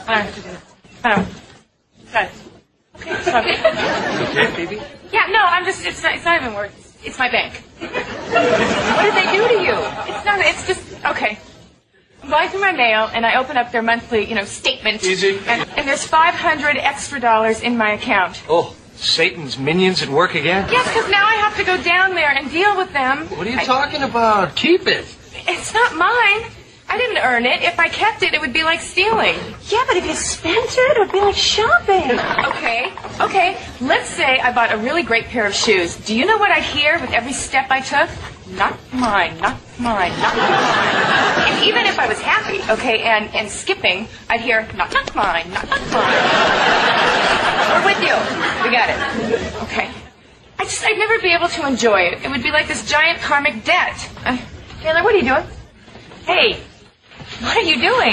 Oh. Got it. Okay, sorry. Okay, Phoebe? Yeah, no, it's not even work. It's my bank. What did they do to you? It's just, okay. I'm going through my mail, and I open up their monthly, statement. Easy. And there's $500 extra in my account. Oh, Satan's minions at work again? Yes, because now I have to go down there and deal with them. What are you talking about? Keep it. It's not mine. I didn't earn it. If I kept it, it would be like stealing. Yeah, but if you spent it would be like shopping. Okay. Let's say I bought a really great pair of shoes. Do you know what I hear with every step I took? Not mine, not mine, not mine. And even if I was happy, and skipping, I'd hear, not mine, not mine. We're with you. We got it. Okay. I'd never be able to enjoy it. It would be like this giant karmic debt. Taylor, what are you doing? Hey, what are you doing?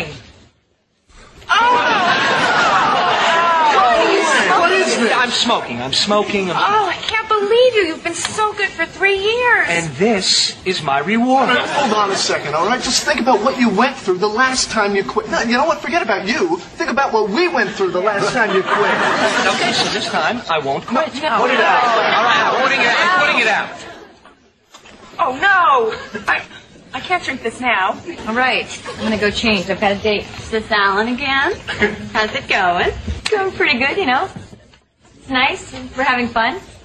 What is this? I'm smoking. Oh, I can't believe you. You've been so good for 3 years. And this is my reward. Hold on a second, all right? Just think about what you went through the last time you quit. No, you know what? Forget about you. Think about what we went through the last time you quit. Okay, so this time I won't quit. No. Put it out. All right, I'm putting it out. Oh, no. I can't drink this now. All right, I'm gonna go change. I've got a date. Sis Allen again. How's it going? Going pretty good, It's nice. We're having fun.